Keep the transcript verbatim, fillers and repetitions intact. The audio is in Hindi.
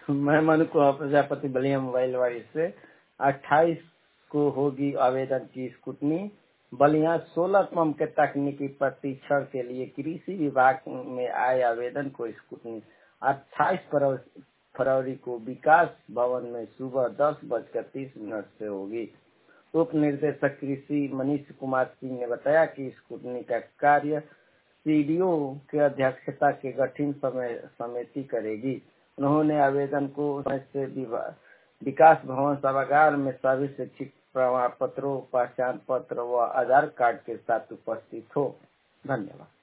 मैं मनु कुमार प्रजापति बलिया मोबाइल वाइज से अट्ठाईस को होगी आवेदन की स्कूटनी। बलिया सोलह पंप के तकनीकी प्रशिक्षण के लिए कृषि विभाग में आए आवेदन को स्कूटनी अट्ठाईस फरवरी को विकास भवन में सुबह दस बजकर तीस मिनट से होगी। उप निर्देशक कृषि मनीष कुमार सिंह ने बताया कि स्कूटनी का कार्य सीडीओ के अध्यक्षता के गठन समिति करेगी। उन्होंने आवेदन को से विकास भवन सभागार में सभी शैक्षिक प्रमाण पत्रों, पहचान पत्र व आधार कार्ड के साथ उपस्थित हो। धन्यवाद।